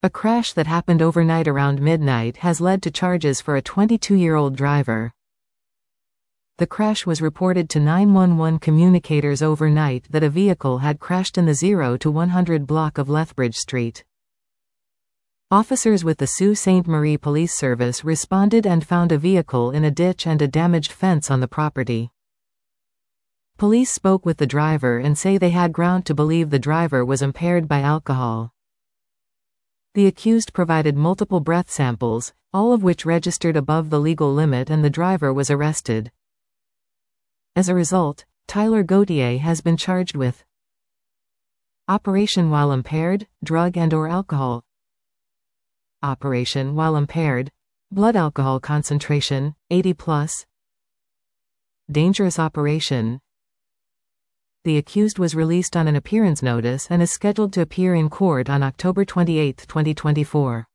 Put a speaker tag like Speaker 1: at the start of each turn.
Speaker 1: A crash that happened overnight around midnight has led to charges for a 22-year-old driver. The crash was reported to 911 communicators overnight that a vehicle had crashed in the 0 to 100 block of Lethbridge Street. Officers with the Sault Ste. Marie Police Service responded and found a vehicle in a ditch and a damaged fence on the property. Police spoke with the driver and say they had ground to believe the driver was impaired by alcohol. The accused provided multiple breath samples, all of which registered above the legal limit, and the driver was arrested. As a result, Tyler Gauthier has been charged with operation while impaired, drug and/or alcohol. Operation while impaired, blood alcohol concentration, 80+. Dangerous operation. The accused was released on an appearance notice and is scheduled to appear in court on October 28, 2024.